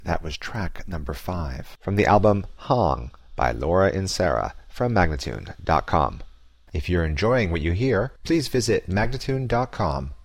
That was track number 5 from the album Hong by Laura Insera from Magnatune.com. If you're enjoying what you hear, please visit Magnatune.com